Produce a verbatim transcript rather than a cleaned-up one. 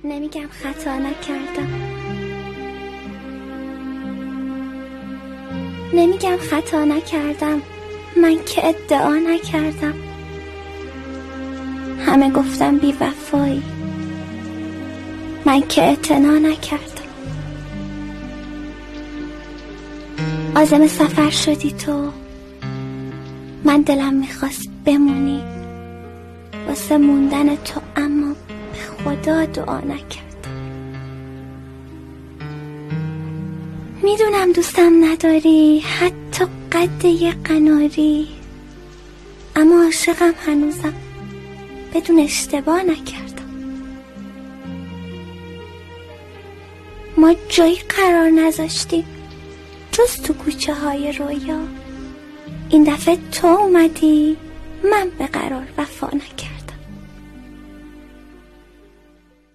نمیگم خطا نکردم، نمیگم خطا نکردم، من که ادعا نکردم. همه گفتم بی وفایی، من که اعتنا نکردم. عازم سفر شدی تو، من دلم میخواست بمونی واسه موندن تو، اما به خدا دعا نکردم. میدونم دوستم نداری، حتی قد یه قناری، اما عاشقم هنوزم، بدون اشتباه نکردم. ما جایی قرار نذاشتیم جز تو کوچه های رویا. این دفعه تو اومدی، من به قرار وفا نکردم.